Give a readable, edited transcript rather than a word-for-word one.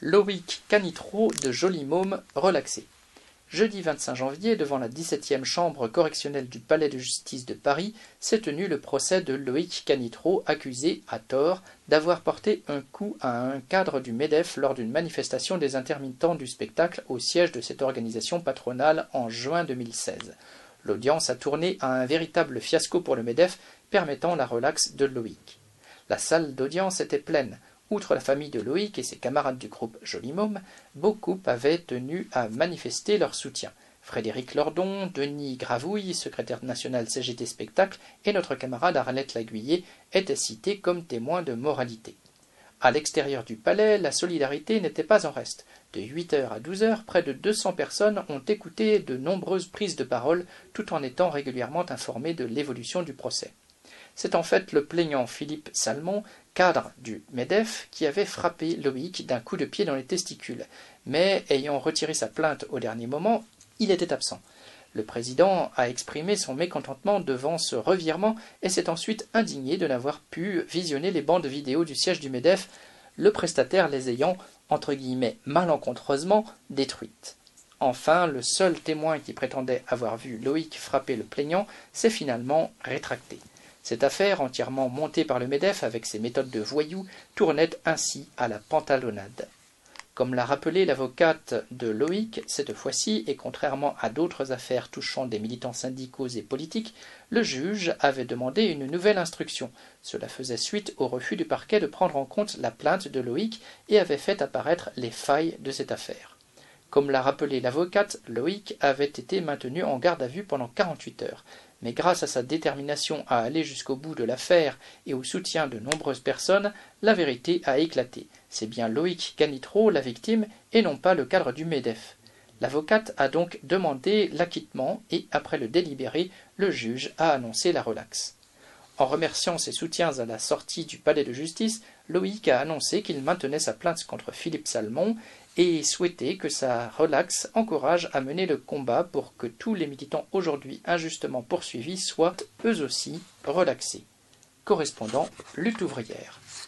Loïc Canitro de Joly-Môme relaxé. Jeudi 25 janvier, devant la 17e chambre correctionnelle du Palais de justice de Paris, s'est tenu le procès de Loïc Canitro, accusé, à tort, d'avoir porté un coup à un cadre du MEDEF lors d'une manifestation des intermittents du spectacle au siège de cette organisation patronale en juin 2016. L'audience a tourné à un véritable fiasco pour le MEDEF, permettant la relaxe de Loïc. La salle d'audience était pleine. Outre la famille de Loïc et ses camarades du groupe Joly-Môme, beaucoup avaient tenu à manifester leur soutien. Frédéric Lordon, Denis Gravouille, secrétaire national CGT Spectacle, et notre camarade Arlette Laguiller étaient cités comme témoins de moralité. À l'extérieur du palais, la solidarité n'était pas en reste. De 8h à 12h, près de 200 personnes ont écouté de nombreuses prises de parole, tout en étant régulièrement informées de l'évolution du procès. C'est en fait le plaignant Philippe Salmon, cadre du MEDEF, qui avait frappé Loïc d'un coup de pied dans les testicules, mais ayant retiré sa plainte au dernier moment, il était absent. Le président a exprimé son mécontentement devant ce revirement et s'est ensuite indigné de n'avoir pu visionner les bandes vidéo du siège du MEDEF, le prestataire les ayant, entre guillemets, malencontreusement détruites. Enfin, le seul témoin qui prétendait avoir vu Loïc frapper le plaignant s'est finalement rétracté. Cette affaire, entièrement montée par le MEDEF avec ses méthodes de voyou, tournait ainsi à la pantalonnade. Comme l'a rappelé l'avocate de Loïc, cette fois-ci, et contrairement à d'autres affaires touchant des militants syndicaux et politiques, le juge avait demandé une nouvelle instruction. Cela faisait suite au refus du parquet de prendre en compte la plainte de Loïc et avait fait apparaître les failles de cette affaire. Comme l'a rappelé l'avocate, Loïc avait été maintenu en garde à vue pendant 48 heures. Mais grâce à sa détermination à aller jusqu'au bout de l'affaire et au soutien de nombreuses personnes, la vérité a éclaté. C'est bien Loïc Canitro, la victime, et non pas le cadre du MEDEF. L'avocate a donc demandé l'acquittement et, après le délibéré, le juge a annoncé la relaxe. En remerciant ses soutiens à la sortie du palais de justice, Loïc a annoncé qu'il maintenait sa plainte contre Philippe Salmon et souhaitait que sa relaxe encourage à mener le combat pour que tous les militants aujourd'hui injustement poursuivis soient, eux aussi, relaxés. Correspondant Lutte ouvrière.